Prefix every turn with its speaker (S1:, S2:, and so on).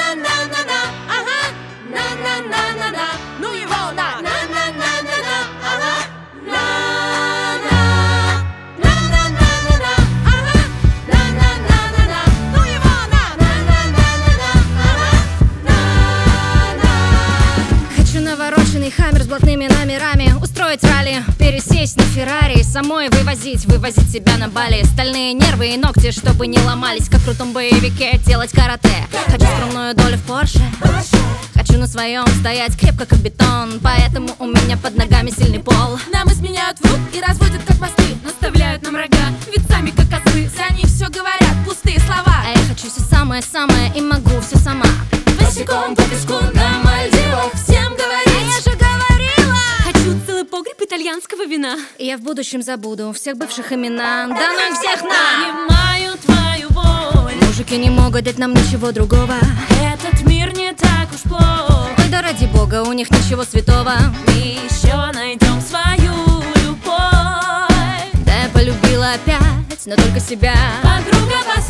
S1: на-на-на-на, ага, на-на-на-на-на, ну его на-на-на-на-на, ага, на-на, на-на-на-на-на, ага, на-на-на-на-на, ну его на-на-на-на-на, ага, на-на.
S2: Хочу навороченный хаммер с блатными номерами, устроить ралли, пересесть на Феррари, самой вывозить себя на Бали. Стальные нервы и ногти, чтобы не ломались, как в крутом боевике делать карате. Хочу скромную долю в Порше, хочу на своем стоять крепко, как бетон, поэтому у меня под ногами сильный пол.
S1: Нам изменяют врут и разводят как мосты, наставляют нам рога, ведь сами как козлы. За них все говорят пустые слова.
S2: А я хочу все самое-самое и могу все сама.
S1: Босиком по песку на Мальдивах всем говорить.
S2: Я же говорила,
S1: Хочу целый погреб итальянского вина.
S2: и я в будущем забуду всех бывших имена. Да ну их всех на!
S1: Понимаю твою боль.
S2: Мужики не могут дать нам ничего другого.
S1: Этот мир не так уж плох.
S2: Ой, да ради бога, у них ничего святого.
S1: Мы еще найдем свою любовь.
S2: Да я полюбила опять, но только себя.
S1: Подруга,